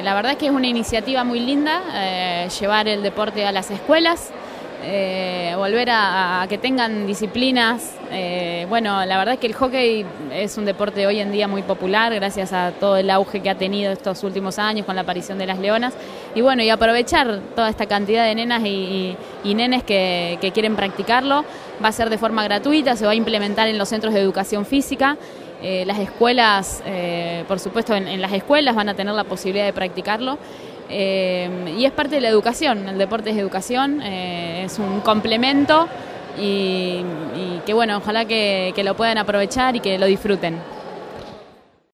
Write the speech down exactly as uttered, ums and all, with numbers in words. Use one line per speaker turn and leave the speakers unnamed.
la verdad es que es una iniciativa muy linda, eh, llevar el deporte a las escuelas, eh, volver a, a que tengan disciplinas. Eh, bueno, la verdad es que el hockey es un deporte hoy en día muy popular gracias a todo el auge que ha tenido estos últimos años con la aparición de las leonas. Y bueno, y aprovechar toda esta cantidad de nenas y, y, y nenes que, que quieren practicarlo. Va a ser de forma gratuita, se va a implementar en los centros de educación física. Eh, las escuelas, eh, por supuesto, en, en las escuelas van a tener la posibilidad de practicarlo. Eh, y es parte de la educación, el deporte es educación, eh, es un complemento y, y que bueno, ojalá que, que lo puedan aprovechar y que lo disfruten.